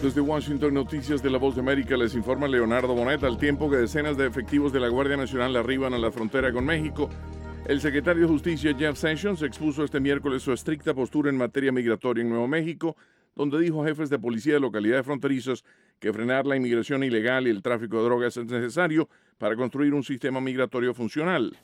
Desde Washington, Noticias de la Voz de América, les informa Leonardo Bonet. Al tiempo que decenas de efectivos de la Guardia Nacional arriban a la frontera con México, el secretario de Justicia, Jeff Sessions, expuso este miércoles su estricta postura en materia migratoria en Nuevo México, donde dijo a jefes de policía de localidades fronterizas que frenar la inmigración ilegal y el tráfico de drogas es necesario para construir un sistema migratorio funcional.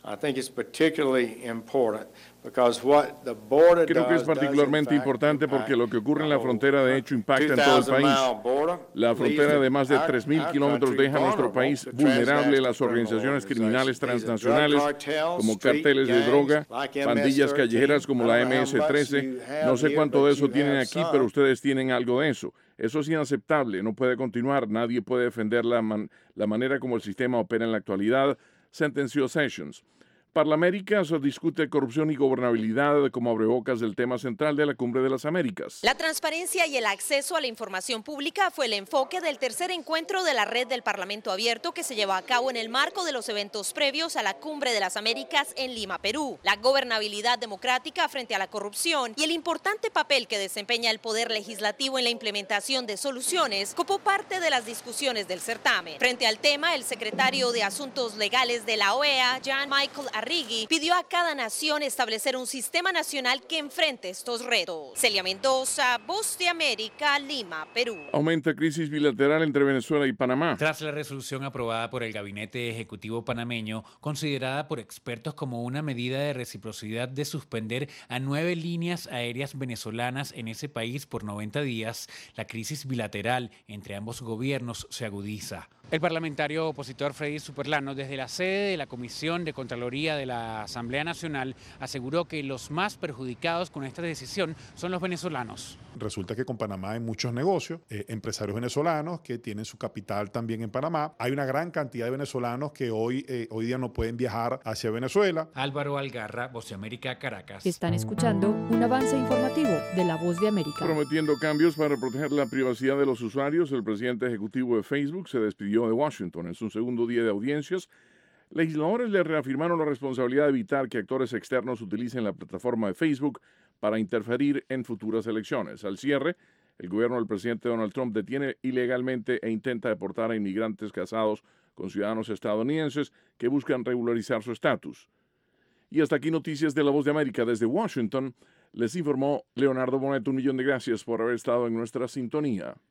Creo que es particularmente importante porque lo que ocurre en la frontera de hecho impacta en todo el país. La frontera de más de 3.000 kilómetros deja a nuestro país vulnerable a las organizaciones criminales transnacionales como carteles de droga, pandillas callejeras como la MS-13. No sé cuánto de eso tienen aquí, pero ustedes tienen algo de eso. Eso es inaceptable, no puede continuar, nadie puede defender la manera como el sistema opera en la actualidad, sentenció Sessions. Parlamento se discute corrupción y gobernabilidad como abrebocas del tema central de la Cumbre de las Américas. La transparencia y el acceso a la información pública fue el enfoque del tercer encuentro de la Red del Parlamento Abierto que se llevó a cabo en el marco de los eventos previos a la Cumbre de las Américas en Lima, Perú. La gobernabilidad democrática frente a la corrupción y el importante papel que desempeña el Poder Legislativo en la implementación de soluciones copó parte de las discusiones del certamen. Frente al tema, el secretario de Asuntos Legales de la OEA, Jean-Michel Arrigui, pidió a cada nación establecer un sistema nacional que enfrente estos retos. Celia Mendoza, Voz de América, Lima, Perú. Aumenta crisis bilateral entre Venezuela y Panamá. Tras la resolución aprobada por el Gabinete Ejecutivo panameño, considerada por expertos como una medida de reciprocidad de suspender a 9 líneas aéreas venezolanas en ese país por 90 días, la crisis bilateral entre ambos gobiernos se agudiza. El parlamentario opositor Freddy Superlano, desde la sede de la Comisión de Contraloría de la Asamblea Nacional, aseguró que los más perjudicados con esta decisión son los venezolanos. Resulta que con Panamá hay muchos negocios, empresarios venezolanos que tienen su capital también en Panamá. Hay una gran cantidad de venezolanos que hoy día no pueden viajar hacia Venezuela. Álvaro Algarra, Voz de América, Caracas. Están escuchando un avance informativo de la Voz de América. Prometiendo cambios para proteger la privacidad de los usuarios, el presidente ejecutivo de Facebook se despidió de Washington en su segundo día de audiencias. Legisladores le reafirmaron la responsabilidad de evitar que actores externos utilicen la plataforma de Facebook para interferir en futuras elecciones. Al cierre, el gobierno del presidente Donald Trump detiene ilegalmente e intenta deportar a inmigrantes casados con ciudadanos estadounidenses que buscan regularizar su estatus. Y hasta aquí Noticias de la Voz de América. Desde Washington, les informó Leonardo Bonet. 1 millón de gracias por haber estado en nuestra sintonía.